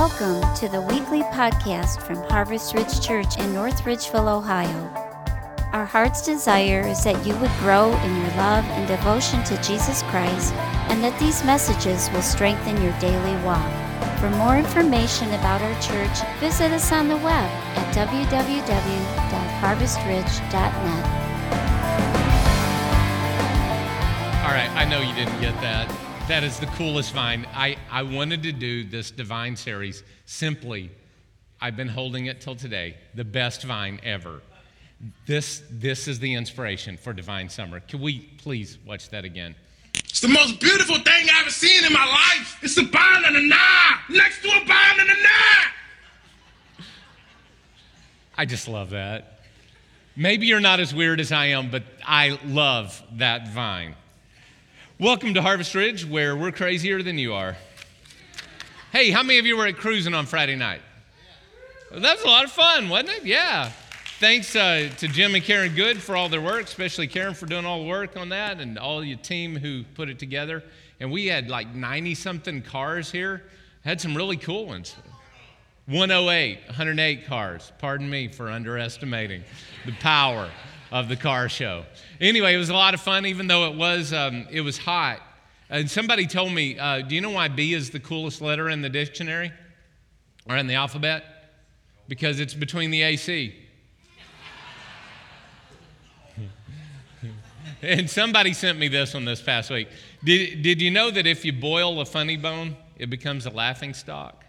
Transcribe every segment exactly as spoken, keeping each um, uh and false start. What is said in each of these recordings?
Welcome to the weekly podcast from Harvest Ridge Church in North Ridgeville, Ohio. Our heart's desire is that you would grow in your love and devotion to Jesus Christ, and that these messages will strengthen your daily walk. For more information about our church, visit us on the web at w w w dot harvest ridge dot net. All right, I know you didn't get that. That is the coolest vine. I, I wanted to do this Divine series simply. I've been holding it till today. The best vine ever. This, this is the inspiration for Divine Summer. Can we please watch that again? It's the most beautiful thing I've ever seen in my life. It's a vine and a knot next to a vine and a knot. I just love that. Maybe you're not as weird as I am, but I love that vine. Welcome to Harvest Ridge, where we're crazier than you are. Hey, how many of you were at cruising on Friday night? Well, that was a lot of fun, wasn't it? Yeah. Thanks uh, to Jim and Karen Good for all their work, especially Karen for doing all the work on that, and all your team who put it together. And we had like ninety-something cars here. Had some really cool ones. one oh eight, one hundred eight cars. Pardon me for underestimating the power of the car show. Anyway, it was a lot of fun, even though it was um, it was hot. And somebody told me, uh, do you know why B is the coolest letter in the dictionary or in the alphabet? Because it's between the A C. And somebody sent me this one this past week. Did, did you know that if you boil a funny bone, it becomes a laughing stock?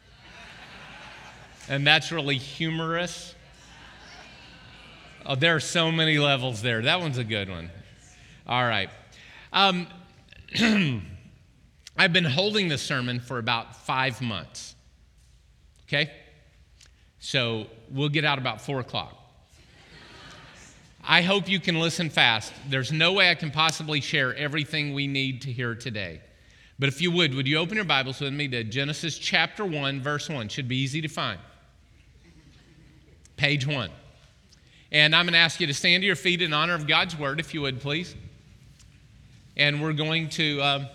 And that's really humorous. Oh, there are so many levels there. That one's a good one. All right. Um, I've been holding this sermon for about five months. Okay? So we'll get out about four o'clock. I hope you can listen fast. There's no way I can possibly share everything we need to hear today. But if you would, would you open your Bibles with me to Genesis chapter one, verse one? Should be easy to find. Page one. And I'm going to ask you to stand to your feet in honor of God's word, if you would, please. And we're going to... Um,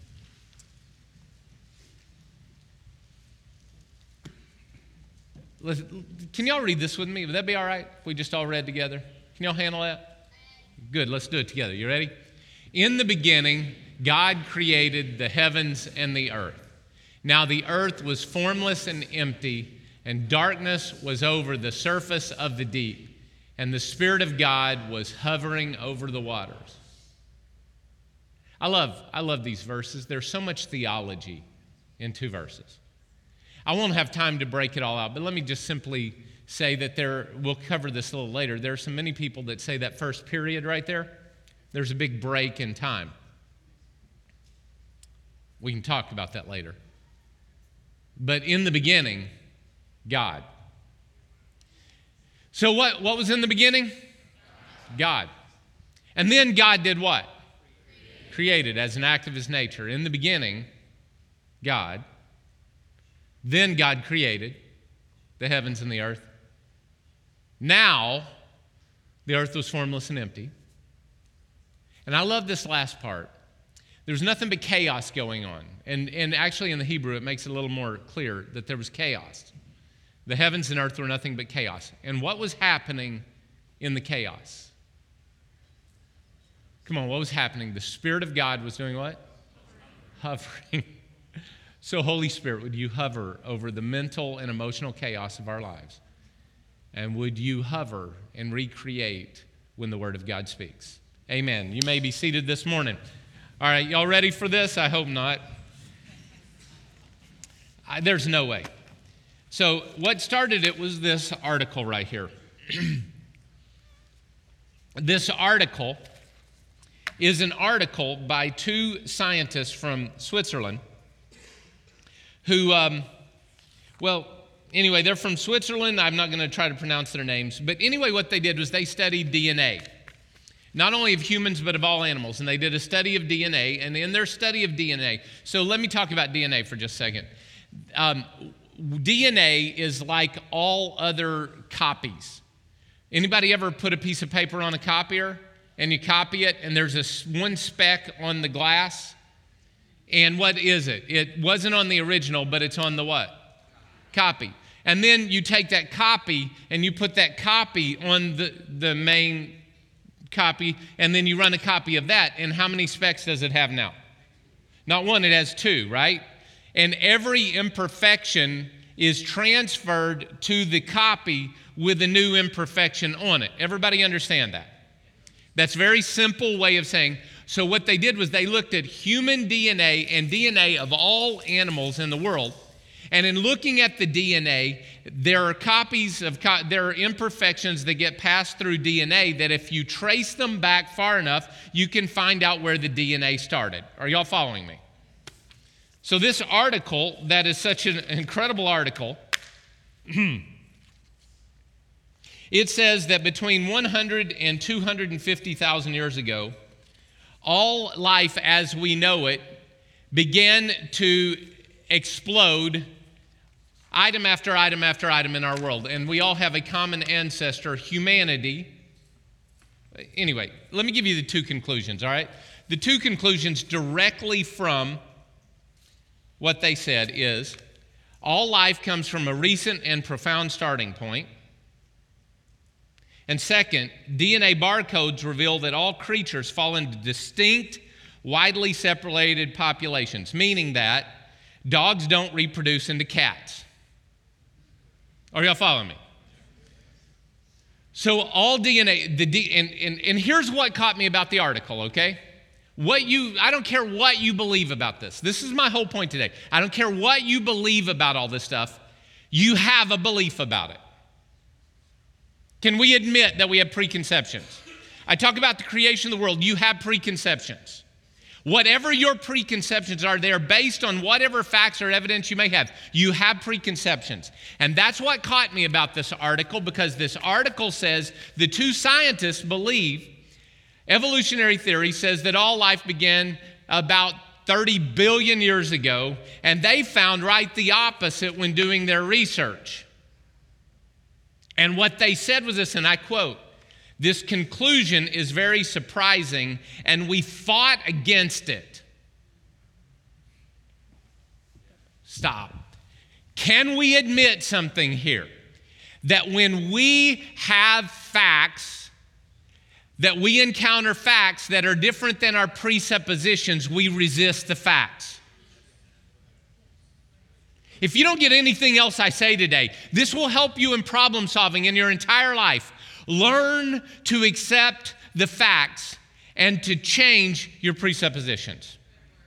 can y'all read this with me? Would that be all right if we just all read together? Can y'all handle that? Good, let's do it together. You ready? In the beginning, God created the heavens and the earth. Now the earth was formless and empty, and darkness was over the surface of the deep, and the Spirit of God was hovering over the waters. I love, I love these verses. There's so much theology in two verses. I won't have time to break it all out, but let me just simply say that there, we'll cover this a little later. There are so many people that say that first period right there, there's a big break in time. We can talk about that later. But in the beginning, God. So what, what was in the beginning? God. And then God did what? Created as an act of his nature. In the beginning, God. Then God created the heavens and the earth. Now, the earth was formless and empty. And I love this last part. There's nothing but chaos going on. And, and actually in the Hebrew, it makes it a little more clear that there was chaos. The heavens and earth were nothing but chaos. And what was happening in the chaos? Come on, what was happening? The Spirit of God was doing what? Hovering. So, Holy Spirit, would you hover over the mental and emotional chaos of our lives? And would you hover and recreate when the Word of God speaks? Amen. You may be seated this morning. All right, y'all ready for this? I hope not. I, there's no way. So, what started it was this article right here. This article is an article by two scientists from Switzerland who, um, well, anyway, they're from Switzerland. I'm not going to try to pronounce their names. But anyway, what they did was they studied D N A, not only of humans, but of all animals. And they did a study of D N A. And in their study of D N A, so let me talk about D N A for just a second. Um, D N A is like all other copies. Anybody ever put a piece of paper on a copier and you copy it and there's a one speck on the glass? And what is it? It wasn't on the original, but it's on the what? copy. And then you take that copy and you put that copy on the, the main copy, and then you run a copy of that. And how many specs does it have now? Not one, it has two, right? And every imperfection is transferred to the copy with a new imperfection on it. Everybody understand that? That's a very simple way of saying, so what they did was they looked at human D N A and D N A of all animals in the world. And in looking at the D N A, there are copies of, co- there are imperfections that get passed through D N A that if you trace them back far enough, you can find out where the D N A started. Are y'all following me? So this article, that is such an incredible article, it says that between one hundred and two hundred fifty thousand years ago, all life as we know it began to explode item after item after item in our world. And we all have a common ancestor, humanity. Anyway, let me give you the two conclusions, all right? The two conclusions directly from what they said is, all life comes from a recent and profound starting point. And second, D N A barcodes reveal that all creatures fall into distinct, widely separated populations, meaning that dogs don't reproduce into cats. Are y'all following me? So all D N A, the D, and, and, and here's what caught me about the article, okay? What you, I don't care what you believe about this. This is my whole point today. I don't care what you believe about all this stuff. You have a belief about it. Can we admit that we have preconceptions? I talk about the creation of the world. You have preconceptions. Whatever your preconceptions are, they are based on whatever facts or evidence you may have. You have preconceptions. And that's what caught me about this article, because this article says the two scientists believe, evolutionary theory says that all life began about thirty billion years ago, and they found right the opposite when doing their research. And what they said was this, and I quote, "This conclusion is very surprising, and we fought against it." Stop. Can we admit something here? That when we have facts, that we encounter facts that are different than our presuppositions, we resist the facts. If you don't get anything else I say today, this will help you in problem solving in your entire life. Learn to accept the facts and to change your presuppositions.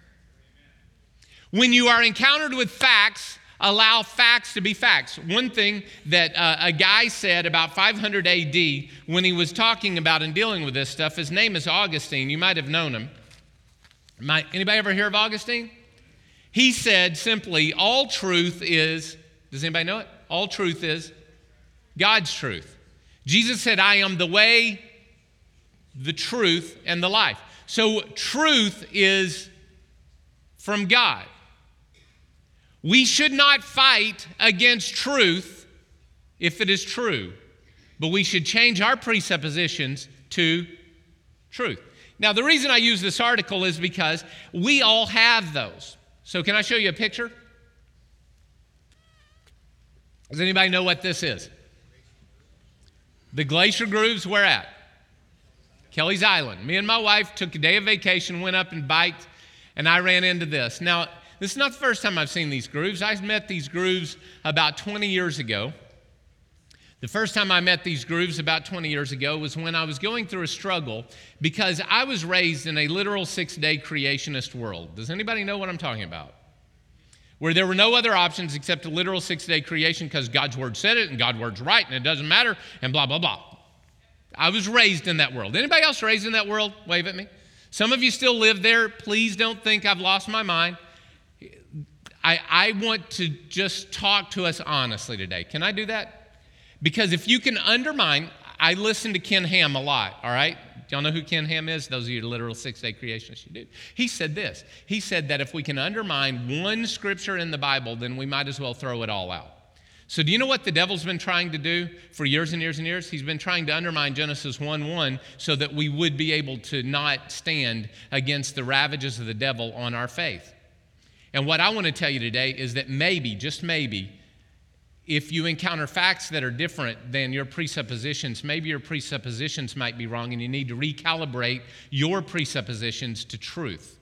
When you are encountered with facts, allow facts to be facts. One thing that uh, a guy said about five hundred A D when he was talking about and dealing with this stuff, his name is Augustine. You might have known him. Might, anybody ever hear of Augustine? He said simply, all truth is, does anybody know it? All truth is God's truth. Jesus said, I am the way, the truth, and the life. So truth is from God. We should not fight against truth if it is true, but we should change our presuppositions to truth. Now, the reason I use this article is because we all have those. So can I show you a picture? Does anybody know what this is? The glacier grooves, where at? Kelly's Island. Me and my wife took a day of vacation, went up and biked, and I ran into this. Now, this is not the first time I've seen these grooves. I met these grooves about twenty years ago. The first time I met these grooves about twenty years ago was when I was going through a struggle because I was raised in a literal six-day creationist world. Does anybody know what I'm talking about? Where there were no other options except a literal six-day creation because God's word said it and God's word's right and it doesn't matter and blah, blah, blah. I was raised in that world. Anybody else raised in that world? Wave at me. Some of you still live there. Please don't think I've lost my mind. I, I want to just talk to us honestly today. Can I do that? Because if you can undermine, I listen to Ken Ham a lot, all right? Do y'all know who Ken Ham is? Those of you literal six-day creationists, you do. He said this. He said that if we can undermine one scripture in the Bible, then we might as well throw it all out. So do you know what the devil's been trying to do for years and years and years? He's been trying to undermine Genesis one one so that we would be able to not stand against the ravages of the devil on our faith. And what I want to tell you today is that maybe, just maybe, if you encounter facts that are different than your presuppositions, maybe your presuppositions might be wrong and you need to recalibrate your presuppositions to truth.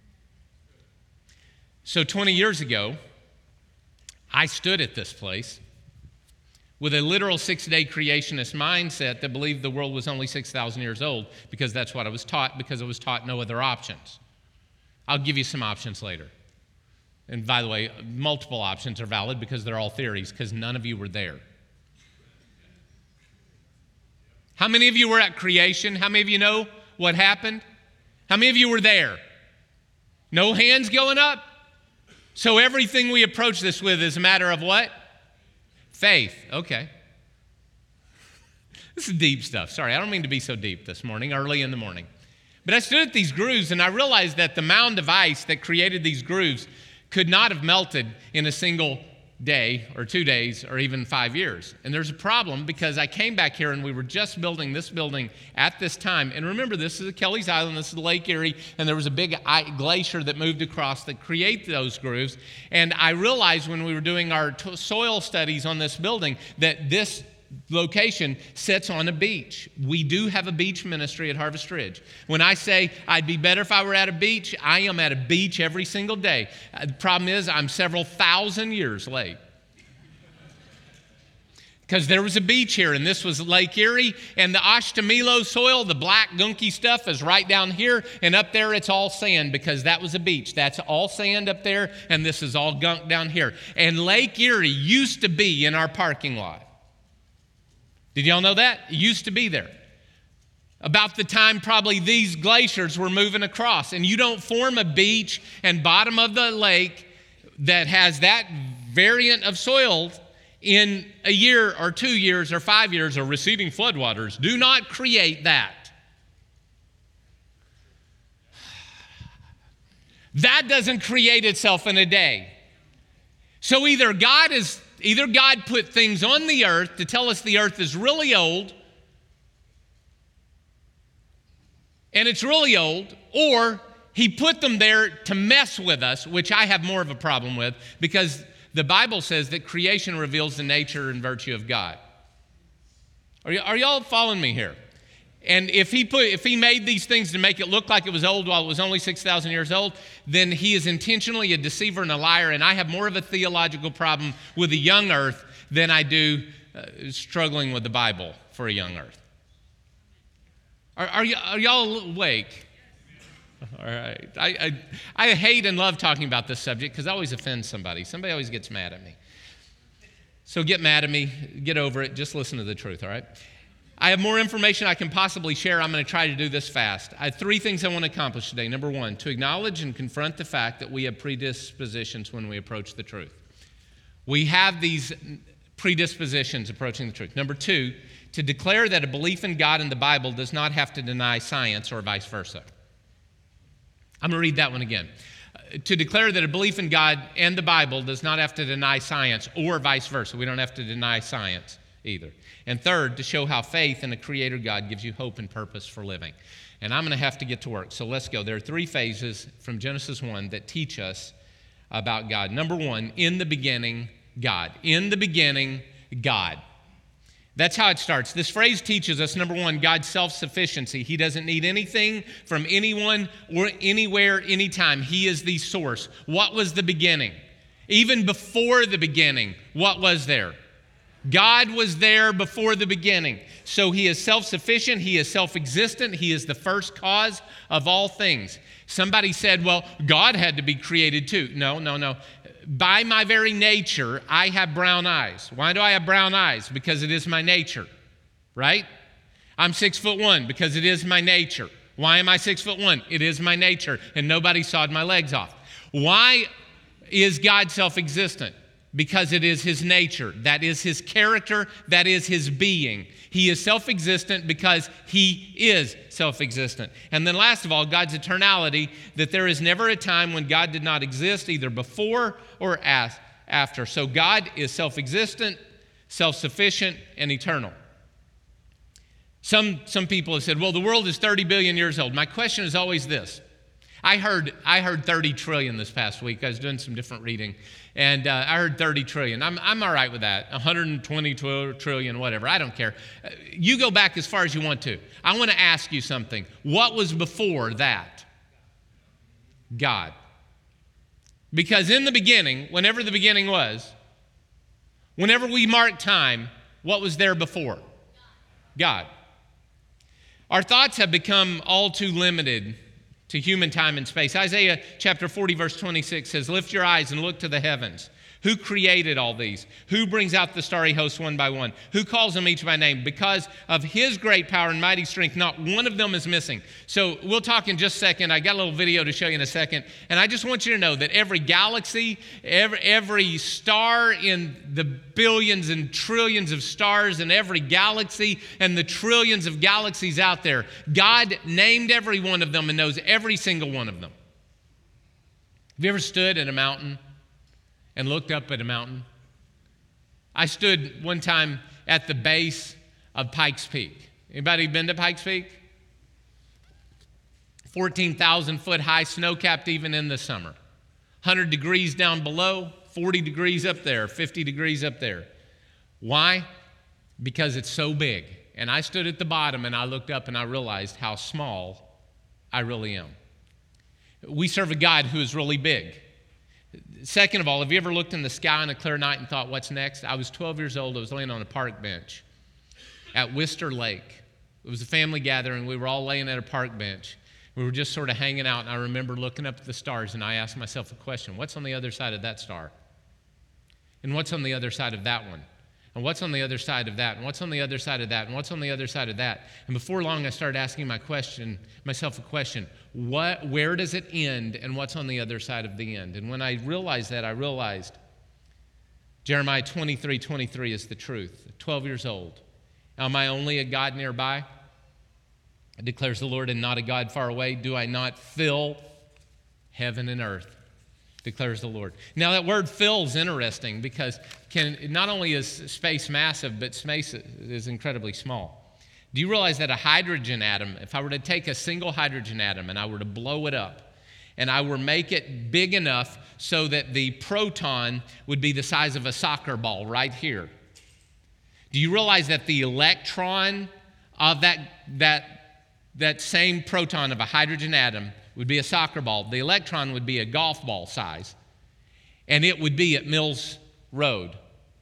So twenty years ago, I stood at this place with a literal six-day creationist mindset that believed the world was only six thousand years old, because that's what I was taught, because I was taught no other options. I'll give you some options later. And by the way, multiple options are valid because they're all theories, because none of you were there. How many of you were at creation? How many of you know what happened? How many of you were there? No hands going up? So everything we approach this with is a matter of what? Faith. Okay. This is deep stuff. Sorry, I don't mean to be so deep this morning, early in the morning. But I stood at these grooves and I realized that the mound of ice that created these grooves could not have melted in a single day or two days or even five years. And there's a problem, because I came back here and we were just building this building at this time. And remember, this is Kelly's Island, this is Lake Erie, and there was a big glacier that moved across that created those grooves. And I realized when we were doing our t- soil studies on this building that this location sits on a beach. We do have a beach ministry at Harvest Ridge. When I say I'd be better if I were at a beach, I am at a beach every single day. Uh, the problem is I'm several thousand years late. Because there was a beach here, and this was Lake Erie, and the Ashtamilo soil, the black gunky stuff, is right down here, and up there it's all sand, because that was a beach. That's all sand up there, and this is all gunk down here. And Lake Erie used to be in our parking lot. Did y'all know that? It used to be there. About the time probably these glaciers were moving across. And you don't form a beach and bottom of the lake that has that variant of soil in a year or two years or five years or receding floodwaters. Do not create that. That doesn't create itself in a day. So either God is Either God put things on the earth to tell us the earth is really old, and it's really old, or he put them there to mess with us, which I have more of a problem with, because the Bible says that creation reveals the nature and virtue of God. Are, y- are y'all following me here? And if he put, if he made these things to make it look like it was old while it was only six thousand years old, then he is intentionally a deceiver and a liar. And I have more of a theological problem with the young earth than I do uh, struggling with the Bible for a young earth. Are, are, y- are y'all awake? All right. I, I, I hate and love talking about this subject because I always offend somebody. Somebody always gets mad at me. So get mad at me. Get over it. Just listen to the truth, all right? I have more information I can possibly share. I'm going to try to do this fast. I have three things I want to accomplish today. Number one, to acknowledge and confront the fact that we have predispositions when we approach the truth. We have these predispositions approaching the truth. Number two, to declare that a belief in God and the Bible does not have to deny science or vice versa. I'm going to read that one again. Uh, to declare that a belief in God and the Bible does not have to deny science or vice versa. We don't have to deny science either. And third, to show how faith in a creator God gives you hope and purpose for living. And I'm going to have to get to work, so let's go. There are three phases from Genesis one that teach us about God. Number one, in the beginning, God. In the beginning, God. That's how it starts. This phrase teaches us, number one, God's self-sufficiency. He doesn't need anything from anyone or anywhere, anytime. He is the source. What was the beginning? Even before the beginning, what was there? God was there before the beginning. So he is self-sufficient. He is self-existent. He is the first cause of all things. Somebody said, well, God had to be created too. No, no, no. By my very nature, I have brown eyes. Why do I have brown eyes? Because it is my nature, right? I'm six foot one because it is my nature. Why am I six foot one? It is my nature, and nobody sawed my legs off. Why is God self-existent? Because it is his nature. That is his character. That is his being. He is self-existent because he is self-existent. And then last of all, God's eternality, that there is never a time when God did not exist, either before or as, after. So God is self-existent, self-sufficient, and eternal. Some, some people have said, well, the world is thirty billion years old. My question is always this. I heard I heard thirty trillion this past week. I was doing some different reading, and uh, I heard thirty trillion. I'm I'm all right with that. one hundred twenty trillion, whatever. I don't care. You go back as far as you want to. I want to ask you something. What was before that? God. Because in the beginning, whenever the beginning was, whenever we mark time, what was there before? God. Our thoughts have become all too limited to human time and space. Isaiah chapter forty, verse twenty-six says, "Lift your eyes and look to the heavens. Who created all these? Who brings out the starry hosts one by one? Who calls them each by name? Because of his great power and mighty strength, not one of them is missing." So we'll talk in just a second. I got a little video to show you in a second. And I just want you to know that every galaxy, every, every star in the billions and trillions of stars in every galaxy and the trillions of galaxies out there, God named every one of them and knows every single one of them. Have you ever stood at a mountain and looked up at a mountain? I stood one time at the base of Pikes Peak. Anybody been to Pikes Peak? fourteen thousand foot high, snow-capped even in the summer. one hundred degrees down below, forty degrees up there, fifty degrees up there. Why? Because it's so big. And I stood at the bottom and I looked up and I realized how small I really am. We serve a God who is really big. Second of all, have you ever looked in the sky on a clear night and thought, what's next? I was twelve years old. I was laying on a park bench at Wister Lake. It was a family gathering. We were all laying at a park bench. We were just sort of hanging out, and I remember looking up at the stars, and I asked myself a question. What's on the other side of that star? And what's on the other side of that one? And what's on the other side of that? And what's on the other side of that? And what's on the other side of that? And before long, I started asking my question, myself a question. What, where does it end, and what's on the other side of the end? And when I realized that, I realized Jeremiah twenty-three twenty-three is the truth. twelve years old. Am I only a God nearby? Declares the Lord, and not a God far away. Do I not fill heaven and earth? Declares the Lord. Now that word fill is interesting because can, not only is space massive, but space is incredibly small. Do you realize that a hydrogen atom, if I were to take a single hydrogen atom and I were to blow it up and I were to make it big enough so that the proton would be the size of a soccer ball right here, do you realize that the electron of that, that, that same proton of a hydrogen atom would be a soccer ball? The electron would be a golf ball size, and it would be at Mills Road,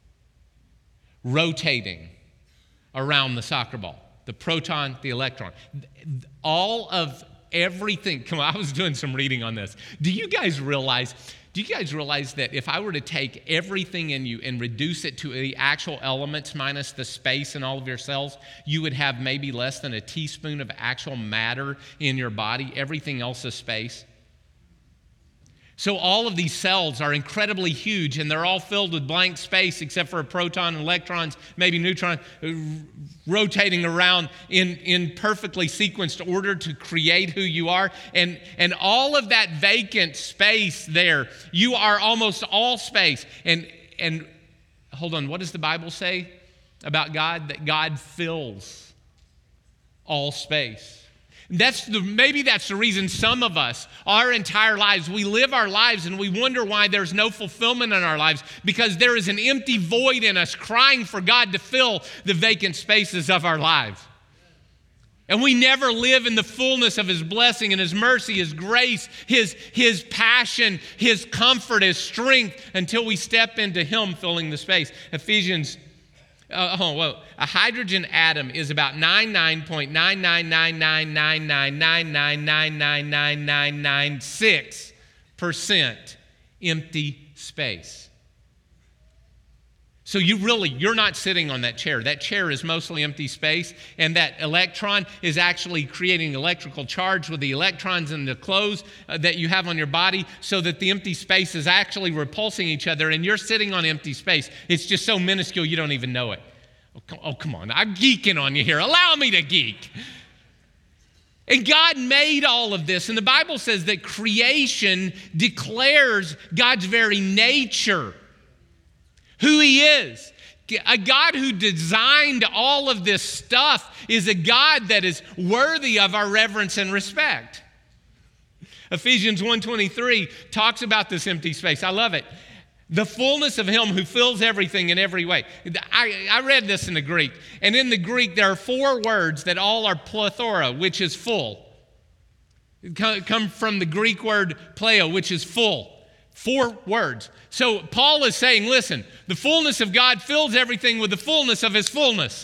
rotating around the soccer ball. The proton, the electron. All of everything. Come on, I was doing some reading on this. Do you guys realize, do you guys realize that if I were to take everything in you and reduce it to the actual elements minus the space in all of your cells, you would have maybe less than a teaspoon of actual matter in your body? Everything else is space. So all of these cells are incredibly huge, and they're all filled with blank space except for a proton and electrons, maybe neutrons, rotating around in, in perfectly sequenced order to create who you are. And, and all of that vacant space there, you are almost all space. And, and hold on, what does the Bible say about God? That God fills all space. That's the, maybe that's the reason some of us, our entire lives, we live our lives and we wonder why there's no fulfillment in our lives, because there is an empty void in us crying for God to fill the vacant spaces of our lives. And we never live in the fullness of His blessing and His mercy, His grace, His, His passion, His comfort, His strength until we step into Him filling the space. Ephesians Uh, oh, well, a hydrogen atom is about ninety-nine point nine nine nine nine nine nine nine nine nine nine nine nine nine six percent empty space. So you really, you're not sitting on that chair. That chair is mostly empty space, and that electron is actually creating electrical charge with the electrons in the clothes uh, that you have on your body, so that the empty space is actually repulsing each other, and you're sitting on empty space. It's just so minuscule you don't even know it. Oh, come, oh, come on. I'm geeking on you here. Allow me to geek. And God made all of this, and the Bible says that creation declares God's very nature, who He is. A God who designed all of this stuff is a God that is worthy of our reverence and respect. Ephesians one twenty-three talks about this empty space. I love it. The fullness of him who fills everything in every way. I, I read this in the Greek, and in the Greek there are four words that all are plethora, which is full. It come from the Greek word pleo, which is full. Four words. So Paul is saying, listen, the fullness of God fills everything with the fullness of his fullness.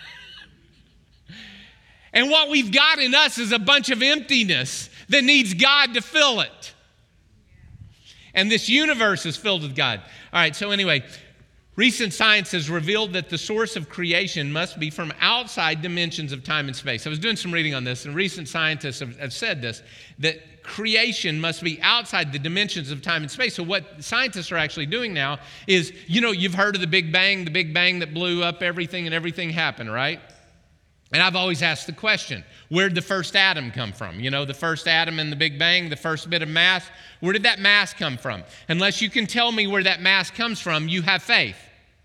And what we've got in us is a bunch of emptiness that needs God to fill it. And this universe is filled with God. All right, so anyway, recent science has revealed that the source of creation must be from outside dimensions of time and space. I was doing some reading on this, and recent scientists have, have said this, that creation must be outside the dimensions of time and space. So what scientists are actually doing now is, you know, you've heard of the Big Bang, the Big Bang that blew up everything and everything happened, right? And I've always asked the question, where did the first atom come from? You know, the first atom in the Big Bang, the first bit of mass, where did that mass come from? Unless you can tell me where that mass comes from, you have faith.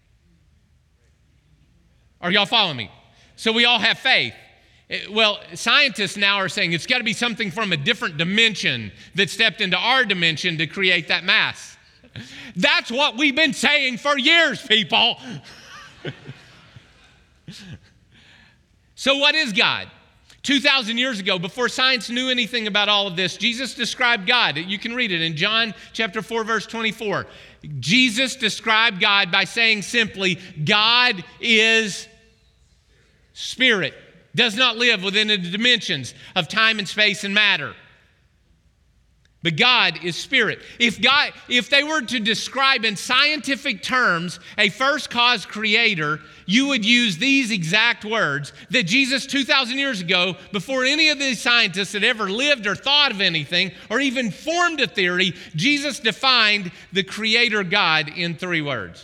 Are y'all following me? So we all have faith. Well, scientists now are saying it's got to be something from a different dimension that stepped into our dimension to create that mass. That's what we've been saying for years, people. So what is God? two thousand years ago, before science knew anything about all of this, Jesus described God. You can read it in John chapter four, verse twenty-four. Jesus described God by saying simply, God is spirit, does not live within the dimensions of time and space and matter. But God is spirit. If God, if they were to describe in scientific terms a first cause creator, you would use these exact words that Jesus two thousand years ago, before any of these scientists had ever lived or thought of anything or even formed a theory, Jesus defined the creator God in three words.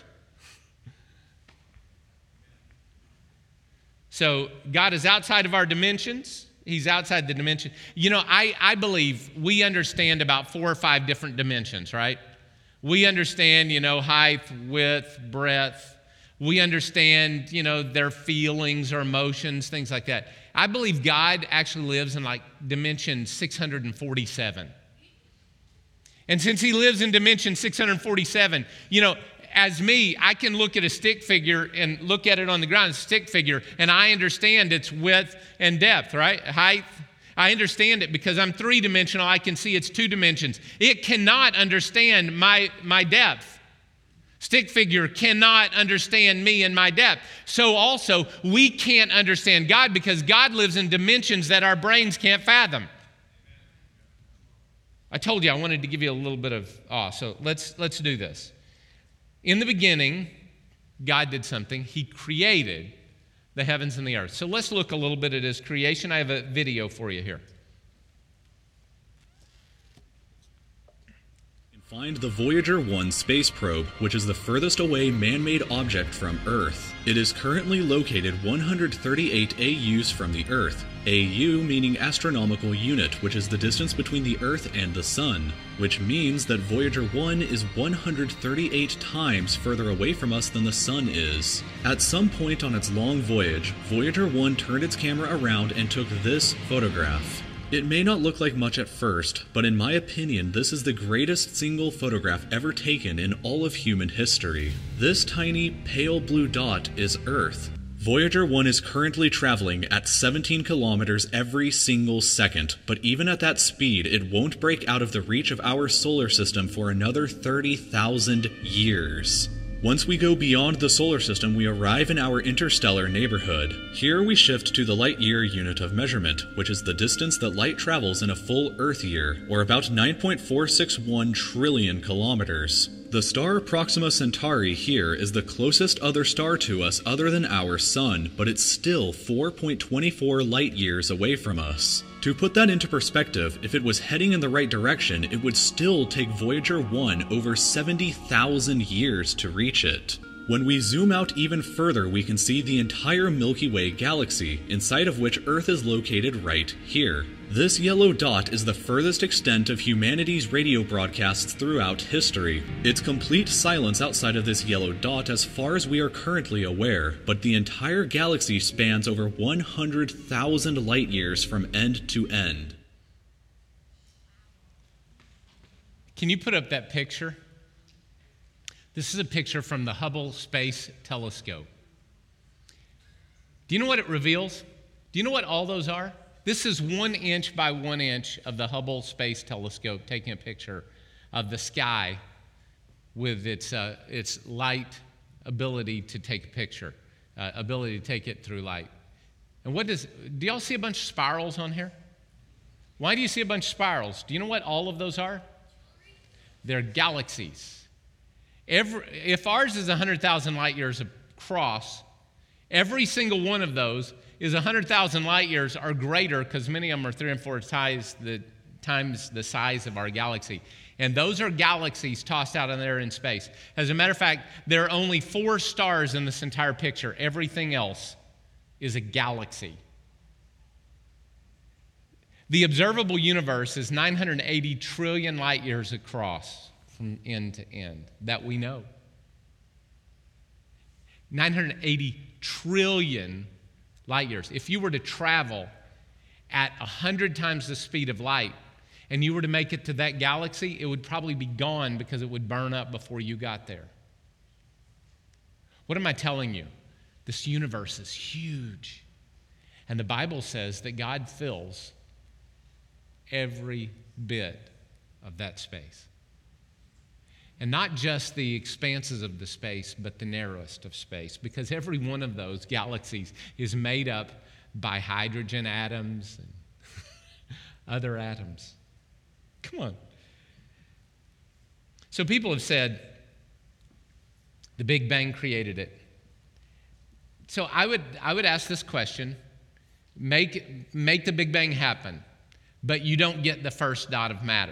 So God is outside of our dimensions. He's outside the dimension. You know, I, I believe we understand about four or five different dimensions, right? We understand, you know, height, width, breadth. We understand, you know, their feelings or emotions, things like that. I believe God actually lives in like dimension six hundred forty-seven. And since he lives in dimension six hundred forty-seven, you know, as me, I can look at a stick figure and look at it on the ground, a stick figure, and I understand its width and depth, right? Height. I understand it because I'm three-dimensional. I can see its two dimensions. It cannot understand my, my depth. Stick figure cannot understand me and my depth. So also, we can't understand God because God lives in dimensions that our brains can't fathom. I told you I wanted to give you a little bit of awe, so let's, let's do this. In the beginning, God did something. He created the heavens and the earth. So let's look a little bit at his creation. I have a video for you here. Find the Voyager one space probe, which is the furthest away man-made object from Earth. It is currently located one hundred thirty-eight A U's from the Earth. A U meaning astronomical unit, which is the distance between the Earth and the Sun, which means that Voyager one is one hundred thirty-eight times further away from us than the Sun is. At some point on its long voyage, Voyager one turned its camera around and took this photograph. It may not look like much at first, but in my opinion, this is the greatest single photograph ever taken in all of human history. This tiny, pale blue dot is Earth. Voyager one is currently traveling at seventeen kilometers every single second, but even at that speed, it won't break out of the reach of our solar system for another thirty thousand years. Once we go beyond the solar system, we arrive in our interstellar neighborhood. Here we shift to the light year unit of measurement, which is the distance that light travels in a full Earth year, or about nine point four six one trillion kilometers. The star Proxima Centauri here is the closest other star to us other than our Sun, but it's still four point two four light years away from us. To put that into perspective, if it was heading in the right direction, it would still take Voyager one over seventy thousand years to reach it. When we zoom out even further, we can see the entire Milky Way galaxy, inside of which Earth is located right here. This yellow dot is the furthest extent of humanity's radio broadcasts throughout history. It's complete silence outside of this yellow dot as far as we are currently aware, but the entire galaxy spans over one hundred thousand light years from end to end. Can you put up that picture? This is a picture from the Hubble Space Telescope. Do you know what it reveals? Do you know what all those are? This is one inch by one inch of the Hubble Space Telescope taking a picture of the sky with its, uh, its light ability to take a picture, uh, ability to take it through light. And what does, do y'all see a bunch of spirals on here? Why do you see a bunch of spirals? Do you know what all of those are? They're galaxies. Every, if ours is one hundred thousand light years across, every single one of those is one hundred thousand light years or greater, because many of them are three and four times the, times the size of our galaxy. And those are galaxies tossed out in there in space. As a matter of fact, there are only four stars in this entire picture. Everything else is a galaxy. The observable universe is nine hundred eighty trillion light years across from end to end that we know. nine hundred eighty trillion light years. If you were to travel at one hundred times the speed of light and you were to make it to that galaxy, it would probably be gone because it would burn up before you got there. What am I telling you? This universe is huge. And the Bible says that God fills every bit of that space. And not just the expanses of the space, but the narrowest of space, because every one of those galaxies is made up by hydrogen atoms and other atoms. Come on. So people have said the Big Bang created it. So I would, I would ask this question, make, make the Big Bang happen, but you don't get the first dot of matter.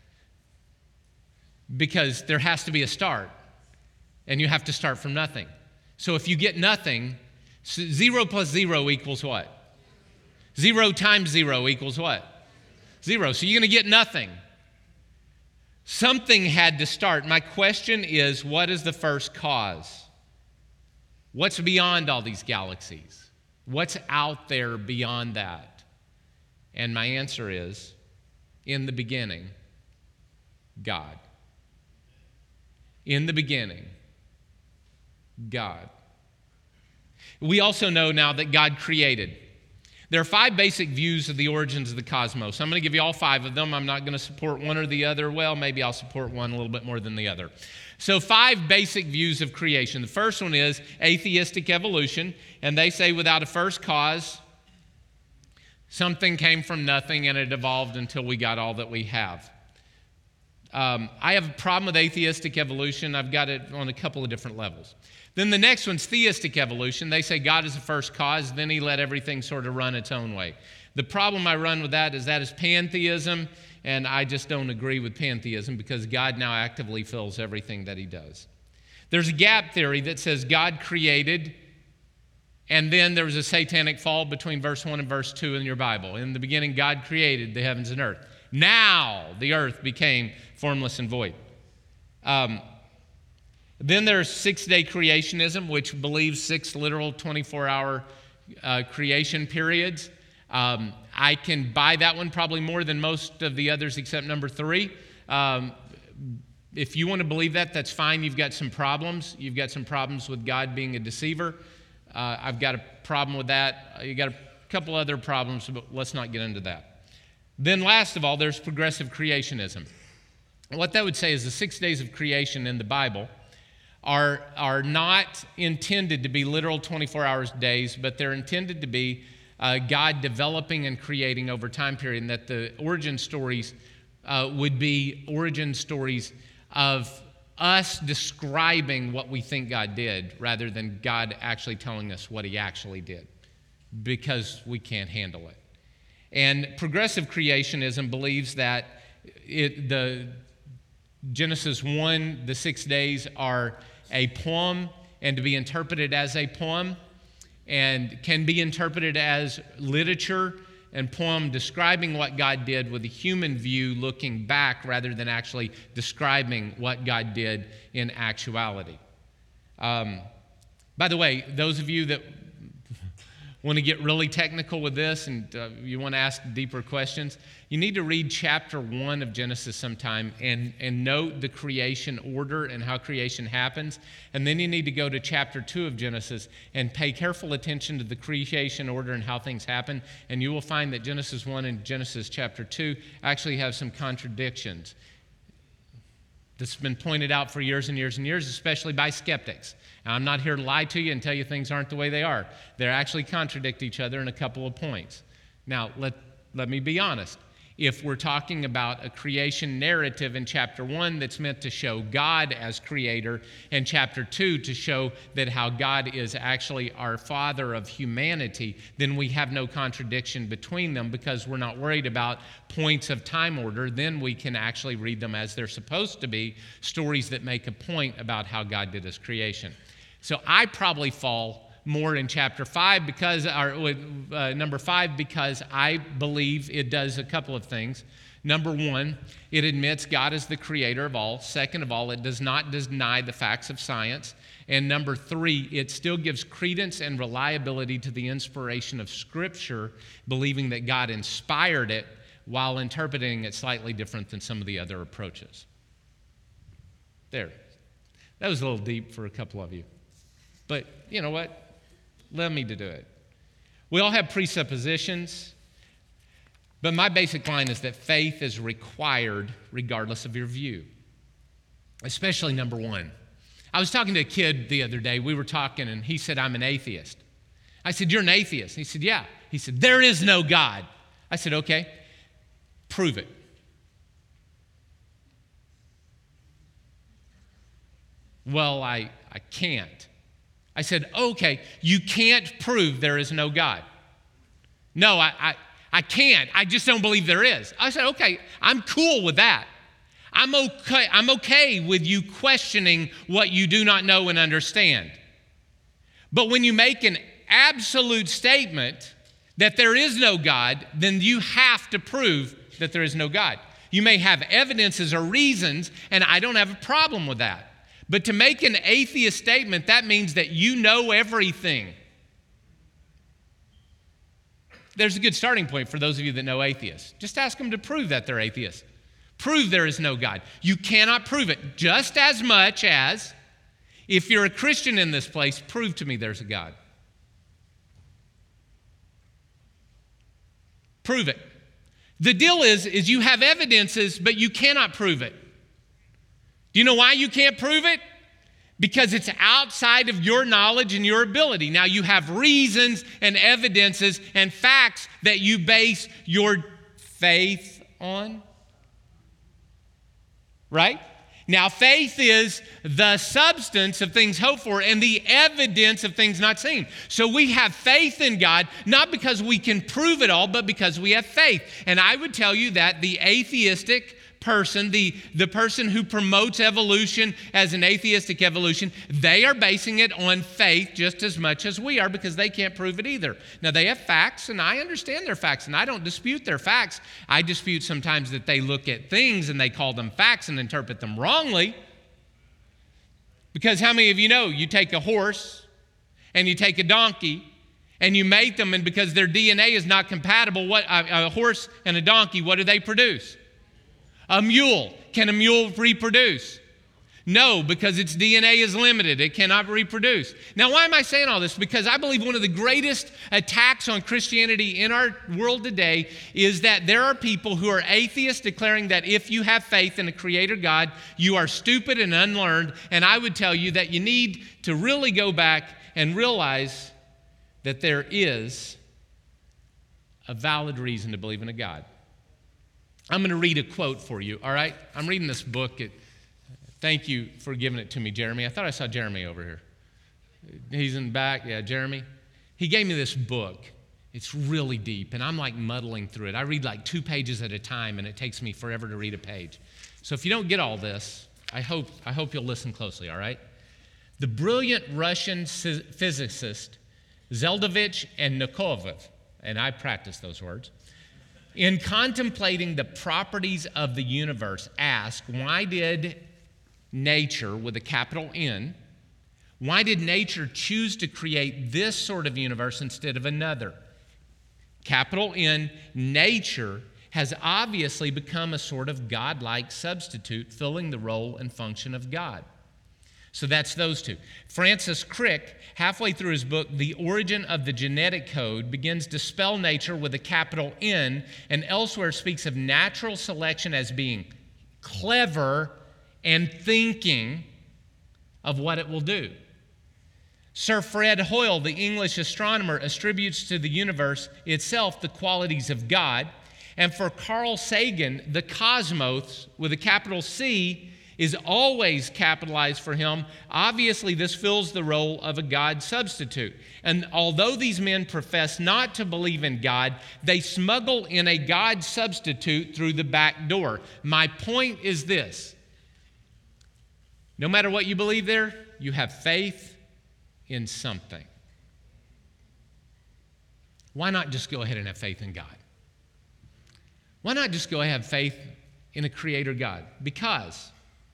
Because there has to be a start, and you have to start from nothing. So if you get nothing, zero plus zero equals what? Zero times zero equals what? Zero. So you're going to get nothing. Something had to start. My question is, what is the first cause? What's beyond all these galaxies? What's out there beyond that? And my answer is, in the beginning, God. In the beginning, God. We also know now that God created. There are five basic views of the origins of the cosmos. I'm going to give you all five of them. I'm not going to support one or the other. Well, maybe I'll support one a little bit more than the other. So five basic views of creation. The first one is atheistic evolution, and they say without a first cause, something came from nothing and it evolved until we got all that we have. Um, I have a problem with atheistic evolution. I've got it on a couple of different levels. Then the next one's theistic evolution. They say God is the first cause, then he let everything sort of run its own way. The problem I run with that is that is pantheism, and I just don't agree with pantheism because God now actively fills everything that he does. There's a gap theory that says God created, and then there was a satanic fall between verse one and verse two in your Bible. In the beginning, God created the heavens and earth. Now the earth became formless and void. Um, then there's six-day creationism, which believes six literal twenty-four hour uh, creation periods. Um, I can buy that one probably more than most of the others except number three. Um, if you want to believe that, that's fine. You've got some problems. You've got some problems with God being a deceiver. Uh, I've got a problem with that. You've got a couple other problems, but let's not get into that. Then last of all, there's progressive creationism. What that would say is the six days of creation in the Bible are, are not intended to be literal twenty-four hours days, but they're intended to be uh, God developing and creating over time period, and that the origin stories uh, would be origin stories of us describing what we think God did rather than God actually telling us what he actually did, because we can't handle it. And progressive creationism believes that it, the Genesis one, the six days, are a poem and to be interpreted as a poem and can be interpreted as literature and poem describing what God did with a human view looking back rather than actually describing what God did in actuality. Um, by the way, those of you that Want to get really technical with this and uh, you want to ask deeper questions, you need to read chapter one of Genesis sometime and, and note the creation order and how creation happens. And then you need to go to chapter two of Genesis and pay careful attention to the creation order and how things happen. And you will find that Genesis one and Genesis chapter two actually have some contradictions. That's been pointed out for years and years and years, especially by skeptics. Now, I'm not here to lie to you and tell you things aren't the way they are. They actually contradict each other in a couple of points. Now, let, let me be honest. If we're talking about a creation narrative in chapter one that's meant to show God as creator, and chapter two to show that how God is actually our father of humanity, then we have no contradiction between them because we're not worried about points of time order. Then we can actually read them as they're supposed to be, stories that make a point about how God did his creation. So I probably fall more in chapter five because, or uh, number five, because I believe it does a couple of things. Number one, it admits God is the creator of all. Second of all, it does not deny the facts of science. And number three, it still gives credence and reliability to the inspiration of Scripture, believing that God inspired it while interpreting it slightly different than some of the other approaches. There. That was a little deep for a couple of you. But you know what? Led me to do it. We all have presuppositions, but my basic line is that faith is required regardless of your view, especially number one. I was talking to a kid the other day. We were talking, and he said, I'm an atheist. I said, you're an atheist? He said, yeah. He said, there is no God. I said, okay, prove it. Well, I, I can't. I said, okay, you can't prove there is no God. No, I, I, I can't. I just don't believe there is. I said, okay, I'm cool with that. I'm okay, I'm okay with you questioning what you do not know and understand. But when you make an absolute statement that there is no God, then you have to prove that there is no God. You may have evidences or reasons, and I don't have a problem with that. But to make an atheist statement, that means that you know everything. There's a good starting point for those of you that know atheists. Just ask them to prove that they're atheists. Prove there is no God. You cannot prove it, just as much as if you're a Christian in this place, prove to me there's a God. Prove it. The deal is, is you have evidences, but you cannot prove it. Do you know why you can't prove it? Because it's outside of your knowledge and your ability. Now, you have reasons and evidences and facts that you base your faith on. Right? Now, faith is the substance of things hoped for and the evidence of things not seen. So we have faith in God, not because we can prove it all, but because we have faith. And I would tell you that the atheistic person, the, the person who promotes evolution as an atheistic evolution, they are basing it on faith just as much as we are because they can't prove it either. Now, they have facts, and I understand their facts, and I don't dispute their facts. I dispute sometimes that they look at things and they call them facts and interpret them wrongly. Because how many of you know you take a horse and you take a donkey and you mate them, and because their D N A is not compatible, what a, a horse and a donkey, what do they produce? A mule. Can a mule reproduce? No, because its D N A is limited. It cannot reproduce. Now, why am I saying all this? Because I believe one of the greatest attacks on Christianity in our world today is that there are people who are atheists declaring that if you have faith in a creator God, you are stupid and unlearned. And I would tell you that you need to really go back and realize that there is a valid reason to believe in a God. I'm going to read a quote for you, all right? I'm reading this book. It, thank you for giving it to me, Jeremy. I thought I saw Jeremy over here. He's in the back. Yeah, Jeremy. He gave me this book. It's really deep, and I'm like muddling through it. I read like two pages at a time, and it takes me forever to read a page. So if you don't get all this, I hope, I hope you'll listen closely, all right? The brilliant Russian physicist Zeldovich and Nikolov, and I practice those words, in contemplating the properties of the universe, ask, why did nature, with a capital N, Why did nature choose to create this sort of universe instead of another? Capital N, nature has obviously become a sort of God-like substitute, filling the role and function of God. So that's those two. Francis Crick, halfway through his book, The Origin of the Genetic Code, begins to spell nature with a capital N, and elsewhere speaks of natural selection as being clever and thinking of what it will do. Sir Fred Hoyle, the English astronomer, attributes to the universe itself the qualities of God. And for Carl Sagan, the cosmos, with a capital C, is always capitalized for him. Obviously, this fills the role of a God substitute. And although these men profess not to believe in God, they smuggle in a God substitute through the back door. My point is this: no matter what you believe there, you have faith in something. Why not just go ahead and have faith in God? Why not just go ahead and have faith in a creator God? Because,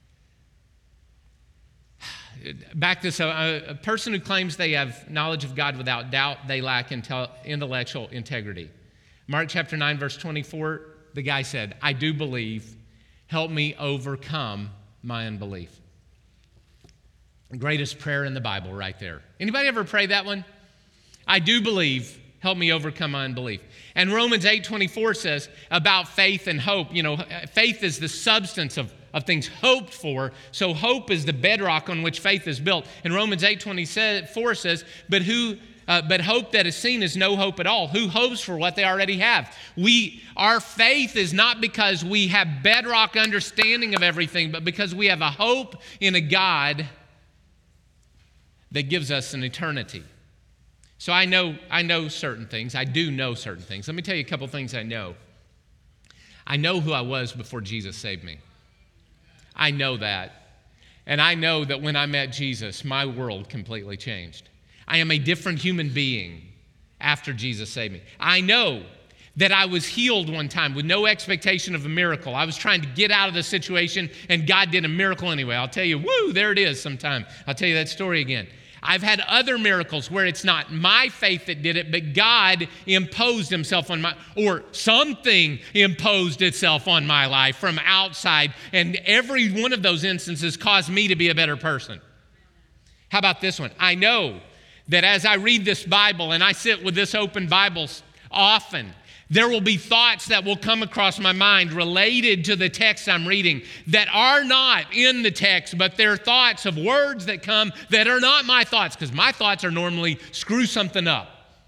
back this up, a person who claims they have knowledge of God without doubt, they lack intel- intellectual integrity. Mark chapter nine, verse twenty-four, the guy said, I do believe, help me overcome my unbelief. Greatest prayer in the Bible right there. Anybody ever pray that one? I do believe, help me overcome my unbelief. And Romans eight twenty-four says about faith and hope. You know, faith is the substance of, of things hoped for. So hope is the bedrock on which faith is built. And Romans eight twenty-four says, but who uh, but hope that is seen is no hope at all. Who hopes for what they already have? We our faith is not because we have bedrock understanding of everything, but because we have a hope in a God that gives us an eternity. So I know, I know certain things. I do know certain things. Let me tell you a couple things I know. I know who I was before Jesus saved me. I know that. And I know that when I met Jesus, my world completely changed. I am a different human being after Jesus saved me. I know that I was healed one time with no expectation of a miracle. I was trying to get out of the situation, and God did a miracle anyway. I'll tell you, woo, there it is sometime. I'll tell you that story again. I've had other miracles where it's not my faith that did it, but God imposed himself on my, or something imposed itself on my life from outside, and every one of those instances caused me to be a better person. How about this one? I know that as I read this Bible and I sit with this open Bible often, there will be thoughts that will come across my mind related to the text I'm reading that are not in the text, but they're thoughts of words that come that are not my thoughts, because my thoughts are normally screw something up.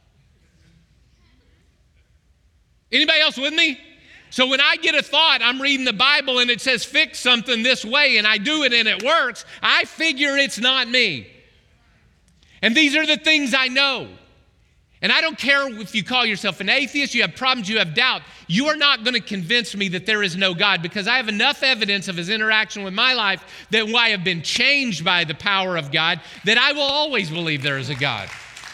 Anybody else with me? So when I get a thought, I'm reading the Bible and it says fix something this way, and I do it and it works, I figure it's not me. And these are the things I know. And I don't care if you call yourself an atheist, you have problems, you have doubt. You are not going to convince me that there is no God, because I have enough evidence of his interaction with my life that I have been changed by the power of God, that I will always believe there is a God.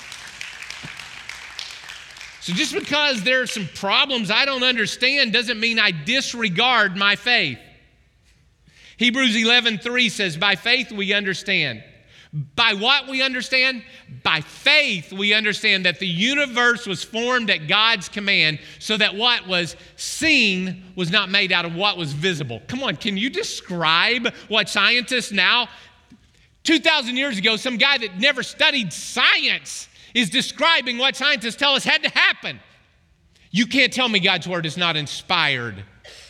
So just because there are some problems I don't understand doesn't mean I disregard my faith. Hebrews eleven three says, by faith we understand. By what we understand? By faith we understand that the universe was formed at God's command, so that what was seen was not made out of what was visible. Come on, can you describe what scientists now, two thousand years ago, some guy that never studied science is describing what scientists tell us had to happen? You can't tell me God's word is not inspired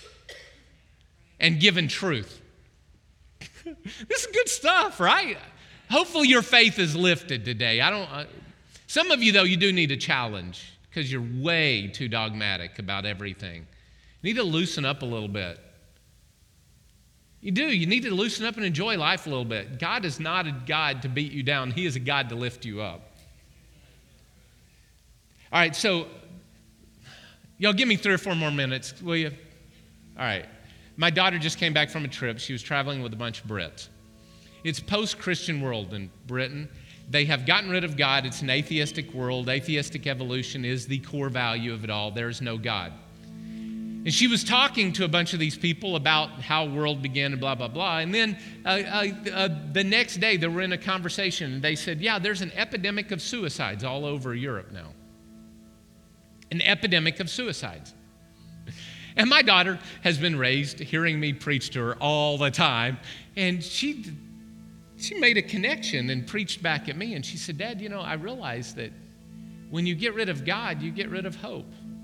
and given truth. This is good stuff, right? Hopefully your faith is lifted today. I don't. Uh, some of you, though, you do need a challenge because you're way too dogmatic about everything. You need to loosen up a little bit. You do. You need to loosen up and enjoy life a little bit. God is not a God to beat you down. He is a God to lift you up. All right, so y'all give me three or four more minutes, will you? All right. My daughter just came back from a trip. She was traveling with a bunch of Brits. It's post-Christian world in Britain. They have gotten rid of God. It's an atheistic world. Atheistic evolution is the core value of it all. There is no God. And she was talking to a bunch of these people about how world began and blah, blah, blah. And then uh, uh, uh, the next day they were in a conversation and they said, yeah, there's an epidemic of suicides all over Europe now. An epidemic of suicides. And my daughter has been raised hearing me preach to her all the time. And she, she made a connection and preached back at me. And she said, Dad, you know, I realize that when you get rid of God, you get rid of hope.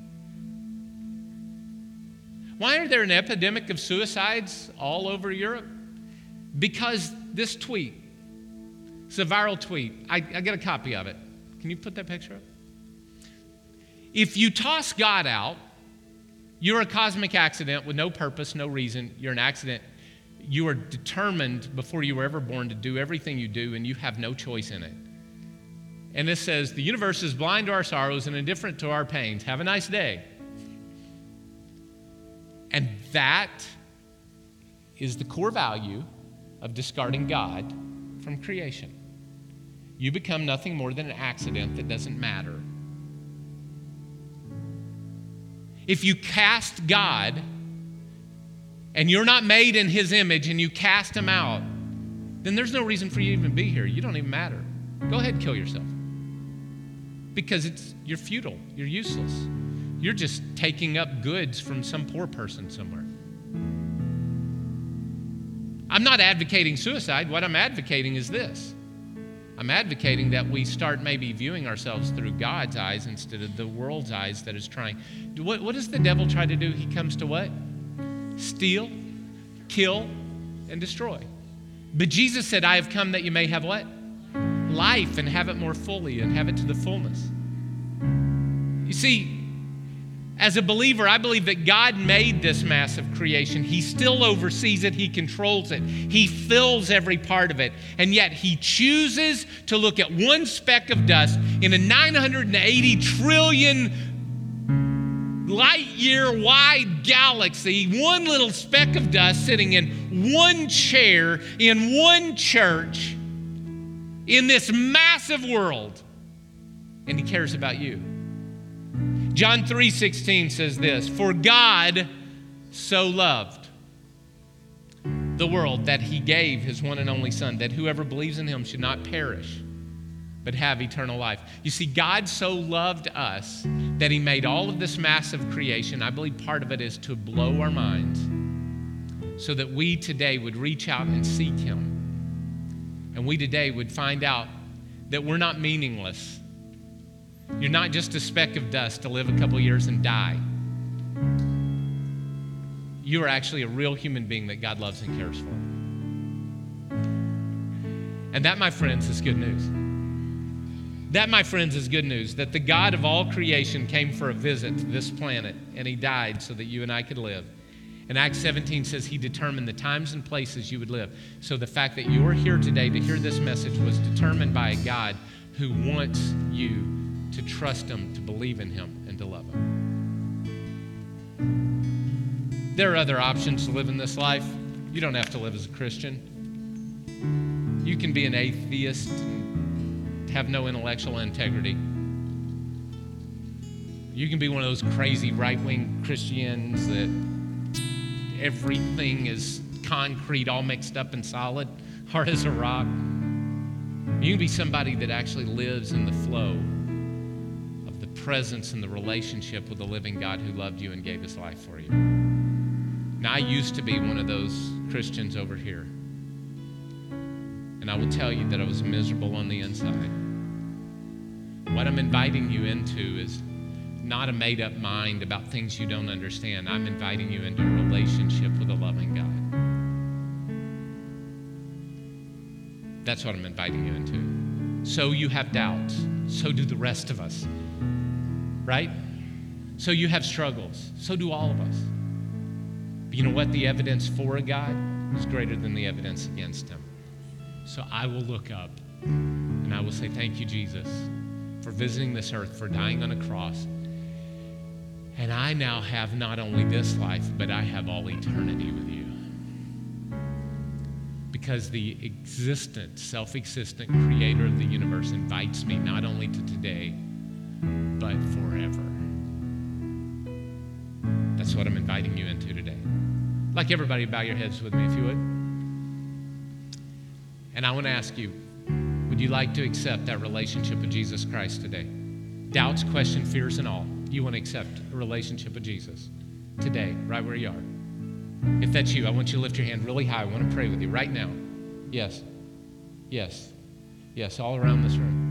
Why are there an epidemic of suicides all over Europe? Because this tweet, it's a viral tweet. I, I got a copy of it. Can you put that picture up? If you toss God out, you're a cosmic accident with no purpose, no reason. You're an accident. You are determined before you were ever born to do everything you do, and you have no choice in it. And this says, the universe is blind to our sorrows and indifferent to our pains. Have a nice day. And that is the core value of discarding God from creation. You become nothing more than an accident that doesn't matter. If you cast God and you're not made in his image and you cast him out, then there's no reason for you to even be here. You don't even matter. Go ahead and kill yourself. Because it's you're futile. You're useless. You're just taking up goods from some poor person somewhere. I'm not advocating suicide. What I'm advocating is this. I'm advocating that we start maybe viewing ourselves through God's eyes instead of the world's eyes that is trying. What, what does the devil try to do? He comes to what? Steal, kill, and destroy. But Jesus said, I have come that you may have what? Life, and have it more fully and have it to the fullness. You see, as a believer, I believe that God made this massive creation. He still oversees it. He controls it. He fills every part of it. And yet he chooses to look at one speck of dust in a nine hundred eighty trillion light year wide galaxy, one little speck of dust sitting in one chair in one church in this massive world. And he cares about you. John three sixteen says this, for God so loved the world that he gave his one and only son, that whoever believes in him should not perish, but have eternal life. You see, God so loved us that he made all of this massive creation. I believe part of it is to blow our minds so that we today would reach out and seek him. And we today would find out that we're not meaningless. You're not just a speck of dust to live a couple years and die. You are actually a real human being that God loves and cares for. And that, my friends, is good news. That, my friends, is good news, that the God of all creation came for a visit to this planet, and he died so that you and I could live. And Acts seventeen says he determined the times and places you would live. So the fact that you're here today to hear this message was determined by a God who wants you to trust him, to believe in him, and to love him. There are other options to live in this life. You don't have to live as a Christian. You can be an atheist and have no intellectual integrity. You can be one of those crazy right-wing Christians that everything is concrete, all mixed up and solid, hard as a rock. You can be somebody that actually lives in the flow of the presence and the relationship with the living God who loved you and gave his life for you. Now, I used to be one of those Christians over here. And I will tell you that I was miserable on the inside. What I'm inviting you into is not a made-up mind about things you don't understand. I'm inviting you into a relationship with a loving God. That's what I'm inviting you into. So you have doubts. So do the rest of us. Right? So you have struggles. So do all of us. But you know what? The evidence for a God is greater than the evidence against him. So I will look up and I will say, thank you, Jesus, for visiting this earth, for dying on a cross. And I now have not only this life, but I have all eternity with you. Because the existent, self-existent creator of the universe invites me not only to today, but forever. That's what I'm inviting you into today. I'd like everybody to bow your heads with me, if you would. And I want to ask you, would you like to accept that relationship with Jesus Christ today? Doubts, questions, fears, and all. You want to accept a relationship with Jesus today, right where you are. If that's you, I want you to lift your hand really high. I want to pray with you right now. Yes. Yes. Yes, all around this room.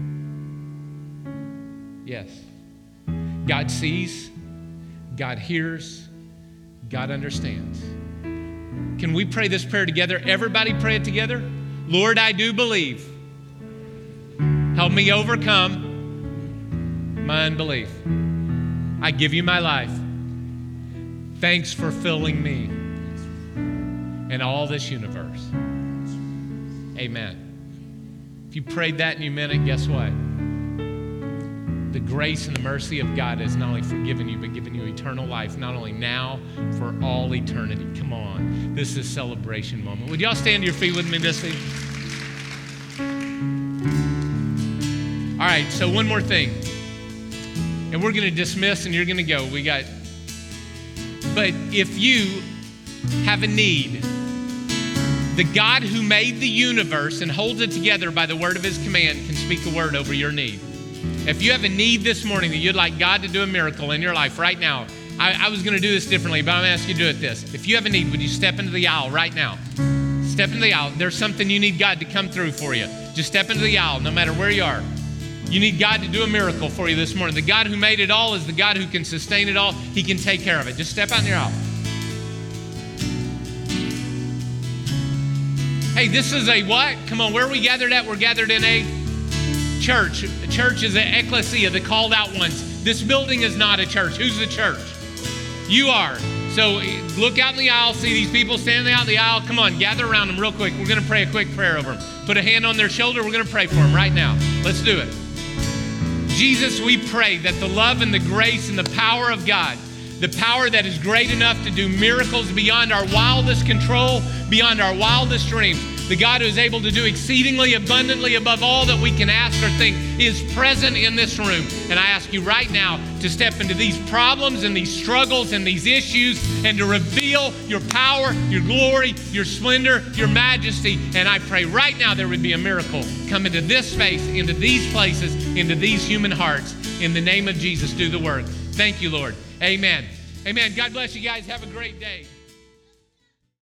Yes. God sees, God hears, God understands. Can we pray this prayer together? Everybody pray it together. Lord, I do believe. Help me overcome my unbelief. I give you my life. Thanks for filling me and all this universe. Amen. If you prayed that and you meant it, guess what? The grace and the mercy of God has not only forgiven you, but given you eternal life, not only now, for all eternity. Come on. This is a celebration moment. Would y'all stand to your feet with me this week? All right, so one more thing. And we're going to dismiss and you're going to go. We got, but if you have a need, the God who made the universe and holds it together by the word of his command can speak a word over your need. If you have a need this morning that you'd like God to do a miracle in your life right now, I, I was going to do this differently, but I'm going to ask you to do it this. If you have a need, would you step into the aisle right now? Step into the aisle. There's something you need God to come through for you. Just step into the aisle, no matter where you are. You need God to do a miracle for you this morning. The God who made it all is the God who can sustain it all. He can take care of it. Just step out in the aisle. Hey, this is a what? Come on, where are we gathered at? We're gathered in a church. A church is an ecclesia, the called out ones. This building is not a church. Who's the church? You are. So look out in the aisle, see these people standing out in the aisle. Come on, gather around them real quick. We're going to pray a quick prayer over them. Put a hand on their shoulder. We're going to pray for them right now. Let's do it. Jesus, we pray that the love and the grace and the power of God, the power that is great enough to do miracles beyond our wildest control, beyond our wildest dreams, the God who is able to do exceedingly abundantly above all that we can ask or think, is present in this room. And I ask you right now to step into these problems and these struggles and these issues and to reveal your power, your glory, your splendor, your majesty. And I pray right now there would be a miracle come into this space, into these places, into these human hearts. In the name of Jesus, do the work. Thank you, Lord. Amen. Amen. God bless you guys. Have a great day.